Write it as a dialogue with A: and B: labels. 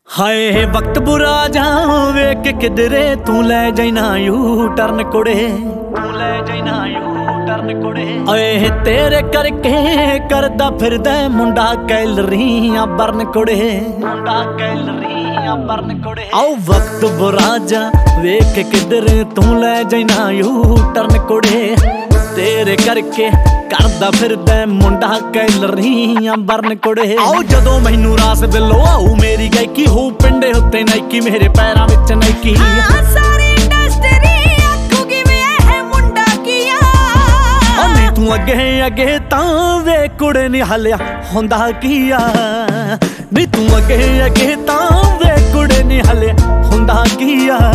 A: ਹਾਏ ਵਕਤ ਬੁਰਾ ਜਾ ਵੇਖ ਕਿਧਰੇ ਤੂੰ ਲੈ ਜਾਈਨਾ ਯੂ ਟਰਨ ਕੁੜੇ, ਤੂੰ ਲੈ ਜਾਈਨਾ ਯੂ ਟਰਨ ਕੁੜੇ। ਓਏ ਤੇਰੇ ਕਰਕੇ ਕਰਦਾ ਫਿਰਦਾ ਮੁੰਡਾ ਕੈਲਰੀਆਂ ਬਰਨ ਕੁੜੇ, ਮੁੰਡਾ ਕੈਲਰੀਆਂ ਬਰਨ ਕੁੜੇ। ਆਓ ਵਕਤ ਬੁਰਾ ਜਾ ਵੇਖ ਕਿਧਰੇ ਤੂੰ ਲੈ ਜਾਈਨਾ ਯੂ ਟਰਨ ਕੁੜੇ, ਤੇਰੇ ਕਰਕੇ ਕਰਦਾ ਫਿਰਦਾ ਮੁੰਡਾ ਕੈਲਰੀਆਂ ਬਰਨ ਕੁੜੇ। ਆਓ ਜਦੋਂ ਮੈਨੂੰ ਰਾਸ ਬਿੱਲੋ ਆਊ ਮੇਰੀ ਗਾਇਕੀ ਹੋ ਪਿੰਡੇ ਉੱਤੇ ਨਾਈਕੀ ਮੇਰੇ ਪੈਰਾਂ ਵਿੱਚ ਨਾਈਕੀ।
B: ਸਾਰੀ ਇੰਡਸਟਰੀ ਆਖੂਗੀ ਵੇ ਇਹ ਮੁੰਡਾ ਕੀਆ।
A: ਨੀ ਤੂੰ ਅੱਗੇ ਅੱਗੇ ਤਾਂ ਵੇ ਕੁੜੇ ਨੀ ਹਲਿਆ ਹੁੰਦਾ ਕੀਆ, ਨੀ ਤੂੰ ਅੱਗੇ ਅੱਗੇ ਤਾਂ ਵੇ ਕੁੜੇ ਨੀ ਹਲਿਆ ਹੁੰਦਾ ਕੀਆ।